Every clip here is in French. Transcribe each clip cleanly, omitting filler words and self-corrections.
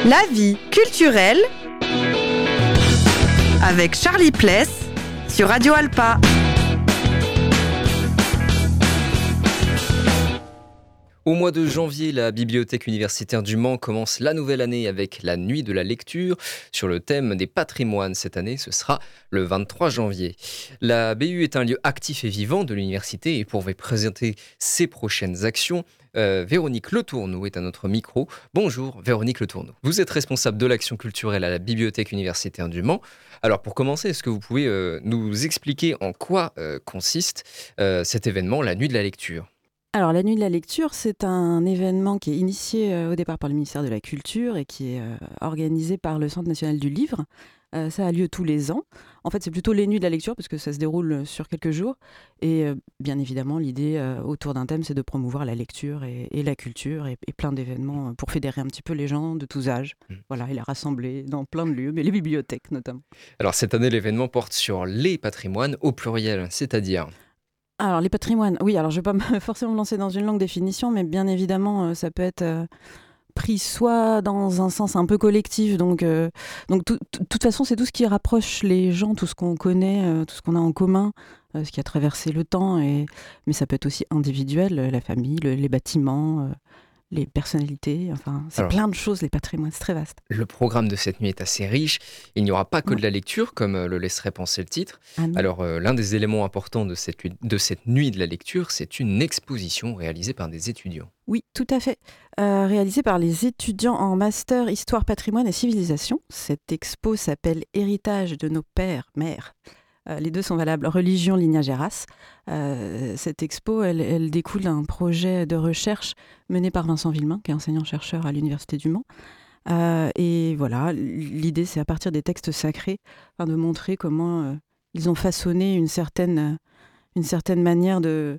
La vie culturelle avec Charlie Pless sur Radio Alpa. Au mois de janvier, la Bibliothèque universitaire du Mans commence la nouvelle année avec la Nuit de la lecture sur le thème des patrimoines. Cette année, ce sera le 23 janvier. La BU est un lieu actif et vivant de l'université et pour vous présenter ses prochaines actions, Véronique Le Tourneau est à notre micro. Bonjour Véronique Le Tourneau. Vous êtes responsable de l'action culturelle à la Bibliothèque universitaire du Mans. Alors pour commencer, est-ce que vous pouvez nous expliquer en quoi consiste cet événement, la Nuit de la lecture ? Alors, la Nuit de la lecture, c'est un événement qui est initié au départ par le ministère de la Culture et qui est organisé par le Centre national du livre. Ça a lieu tous les ans. En fait, c'est plutôt les Nuits de la lecture parce que ça se déroule sur quelques jours. Et bien évidemment, l'idée autour d'un thème, c'est de promouvoir la lecture et la culture et plein d'événements pour fédérer un petit peu les gens de tous âges. Voilà, et les rassembler dans plein de lieux, mais les bibliothèques notamment. Alors cette année, l'événement porte sur les patrimoines au pluriel, c'est-à-dire... Alors, les patrimoines, oui, alors je ne vais pas forcément me lancer dans une longue définition, mais bien évidemment, ça peut être pris soit dans un sens un peu collectif, donc toute façon, c'est tout ce qui rapproche les gens, tout ce qu'on connaît, tout ce qu'on a en commun, ce qui a traversé le temps, mais ça peut être aussi individuel, la famille, les bâtiments, les personnalités, enfin, c'est plein de choses, les patrimoines, c'est très vaste. Le programme de cette nuit est assez riche. Il n'y aura pas que de la lecture, comme le laisserait penser le titre. Alors, l'un des éléments importants de cette nuit de la lecture, c'est une exposition réalisée par des étudiants. Oui, tout à fait. Réalisée par les étudiants en master Histoire, Patrimoine et Civilisation. Cette expo s'appelle « Héritage de nos pères, mères ». Les deux sont valables, religion, lignage et race. Cette expo, elle découle d'un projet de recherche mené par Vincent Villemain, qui est enseignant-chercheur à l'Université du Mans. Et voilà, l'idée, c'est à partir des textes sacrés, de montrer comment ils ont façonné une certaine manière de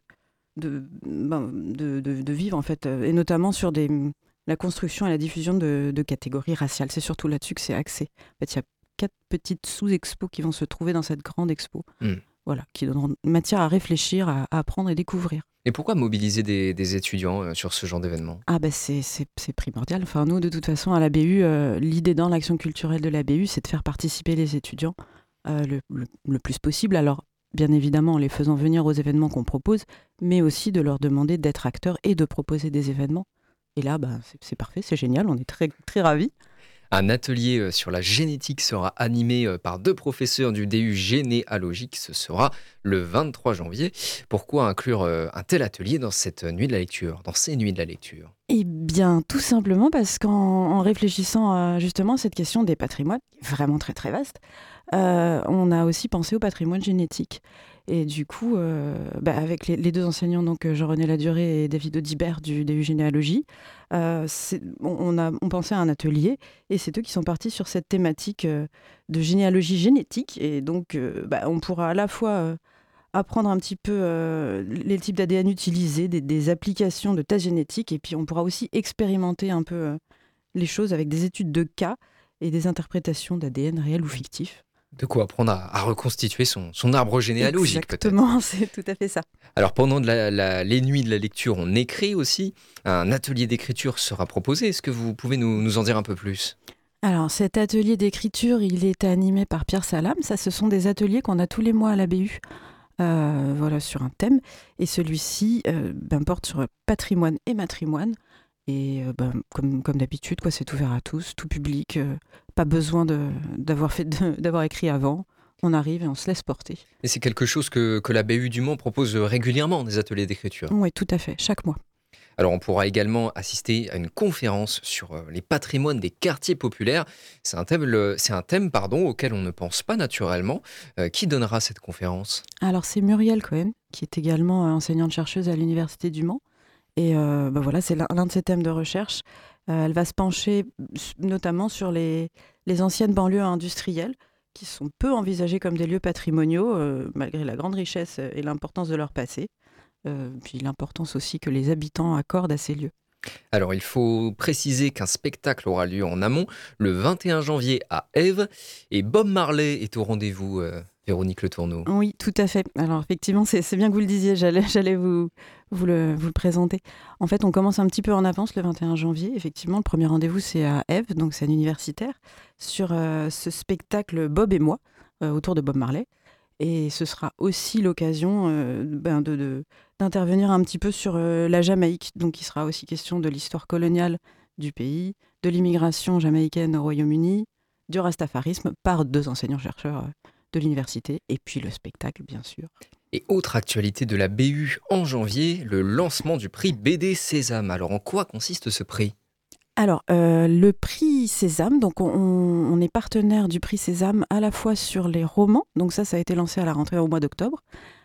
vivre, en fait, et notamment sur la construction et la diffusion de catégories raciales. C'est surtout là-dessus que c'est axé. En fait, il y a 4 petites sous-expos qui vont se trouver dans cette grande expo, voilà, qui donneront matière à réfléchir, à apprendre et découvrir. Et pourquoi mobiliser des étudiants sur ce genre d'événement ? C'est primordial. Enfin, nous, de toute façon, à la BU, l'idée dans l'action culturelle de la BU, c'est de faire participer les étudiants le plus possible. Alors, bien évidemment, en les faisant venir aux événements qu'on propose, mais aussi de leur demander d'être acteurs et de proposer des événements. Et là, c'est parfait, c'est génial, on est très, très ravis. Un atelier sur la génétique sera animé par 2 professeurs du DU généalogique. Ce sera le 23 janvier. Pourquoi inclure un tel atelier dans cette nuit de la lecture, dans ces nuits de la lecture ? Eh bien, tout simplement parce qu'en réfléchissant justement à cette question des patrimoines, vraiment très très vaste, on a aussi pensé au patrimoine génétique. Et du coup, avec les 2 enseignants, donc Jean-René Ladurée et David Audibert du DU Généalogie, on pensait à un atelier et c'est eux qui sont partis sur cette thématique de généalogie génétique. Et donc, on pourra à la fois apprendre un petit peu les types d'ADN utilisés, des applications de tests génétiques, et puis on pourra aussi expérimenter un peu les choses avec des études de cas et des interprétations d'ADN réels ou fictifs. De quoi apprendre à reconstituer son arbre généalogique. Exactement, c'est tout à fait ça. Alors pendant les nuits de la lecture, on écrit aussi. Un atelier d'écriture sera proposé. Est-ce que vous pouvez nous en dire un peu plus ? Alors cet atelier d'écriture, il est animé par Pierre Salam. Ça, ce sont des ateliers qu'on a tous les mois à la BU, voilà, sur un thème. Et celui-ci porte sur patrimoine et matrimoine. Et comme d'habitude, c'est ouvert à tous, tout public. Pas besoin d'avoir écrit avant. On arrive et on se laisse porter. Et c'est quelque chose que la BU du Mans propose régulièrement, des ateliers d'écriture ? Oui, tout à fait, chaque mois. Alors on pourra également assister à une conférence sur les patrimoines des quartiers populaires. C'est un thème auquel on ne pense pas naturellement. Qui donnera cette conférence ? Alors c'est Muriel Cohen, qui est également enseignante-chercheuse à l'Université du Mans. Et voilà, c'est l'un de ses thèmes de recherche. Elle va se pencher notamment sur les anciennes banlieues industrielles, qui sont peu envisagées comme des lieux patrimoniaux, malgré la grande richesse et l'importance de leur passé. Puis l'importance aussi que les habitants accordent à ces lieux. Alors, il faut préciser qu'un spectacle aura lieu en amont le 21 janvier à Ève et Bob Marley est au rendez-vous Véronique Le Tourneau. Oui, tout à fait. Alors effectivement, c'est bien que vous le disiez, j'allais vous le présenter. En fait, on commence un petit peu en avance le 21 janvier. Effectivement, le premier rendez-vous, c'est à Ève, donc c'est un universitaire, sur ce spectacle Bob et moi, autour de Bob Marley. Et ce sera aussi l'occasion d'intervenir un petit peu sur la Jamaïque. Donc il sera aussi question de l'histoire coloniale du pays, de l'immigration jamaïcaine au Royaume-Uni, du rastafarisme par 2 enseignants-chercheurs de l'université, et puis le spectacle, bien sûr. Et autre actualité de la BU en janvier, le lancement du prix BD Sésame. Alors en quoi consiste ce prix ? Alors, le prix Sésame, donc on est partenaire du prix Sésame à la fois sur les romans, donc ça a été lancé à la rentrée au mois d'octobre,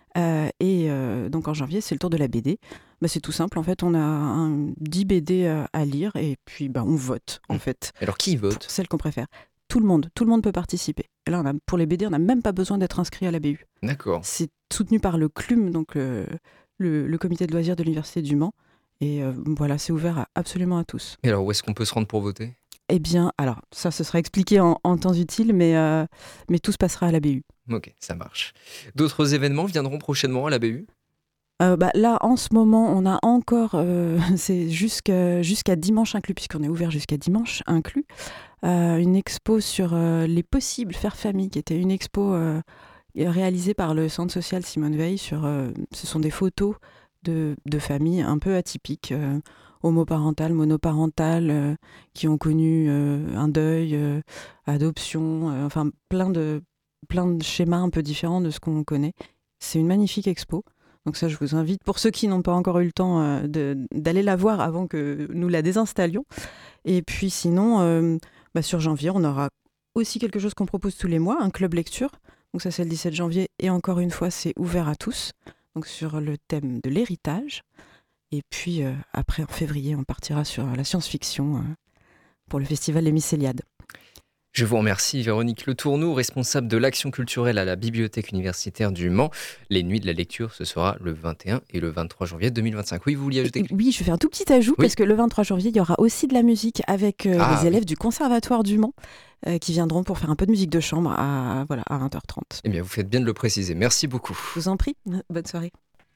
donc en janvier, c'est le tour de la BD. C'est tout simple, en fait, on a 10 BD à lire, et puis on vote, en fait. Alors qui vote ? Pour celle qu'on préfère. Tout le monde peut participer. Et là, pour les BD, on n'a même pas besoin d'être inscrit à la BU. D'accord. C'est soutenu par le CLUM, donc le comité de loisirs de l'Université du Mans. Et voilà, c'est ouvert absolument à tous. Et alors, où est-ce qu'on peut se rendre pour voter ? Eh bien, alors, ça, ce sera expliqué en temps utile, mais tout se passera à la BU. Ok, ça marche. D'autres événements viendront prochainement à la BU ? Là, en ce moment, on a encore, c'est jusqu'à dimanche inclus, puisqu'on est ouvert jusqu'à dimanche inclus, une expo sur les possibles faire famille, qui était une expo réalisée par le Centre social Simone Veil. Ce sont des photos de familles un peu atypiques, homoparentales, monoparentales, qui ont connu un deuil, adoption, enfin plein de schémas un peu différents de ce qu'on connaît. C'est une magnifique expo. Donc ça, je vous invite, pour ceux qui n'ont pas encore eu le temps, d'aller la voir avant que nous la désinstallions. Et puis sinon, sur janvier, on aura aussi quelque chose qu'on propose tous les mois, un club lecture. Donc ça, c'est le 17 janvier. Et encore une fois, c'est ouvert à tous. Donc sur le thème de l'héritage. Et puis après, en février, on partira sur la science-fiction pour le festival Les Mycéliades. Je vous remercie, Véronique Le Tourneau, responsable de l'action culturelle à la Bibliothèque universitaire du Mans. Les nuits de la lecture, ce sera le 21 et le 23 janvier 2025. Oui, vous vouliez ajouter quelque chose ? Oui, je fais un tout petit ajout, parce que le 23 janvier, il y aura aussi de la musique avec les élèves du Conservatoire du Mans qui viendront pour faire un peu de musique de chambre à 20h30. Eh bien, vous faites bien de le préciser. Merci beaucoup. Je vous en prie. Bonne soirée.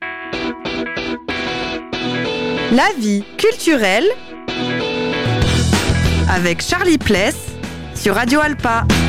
La vie culturelle avec Charlie Pless sur Radio Alpa.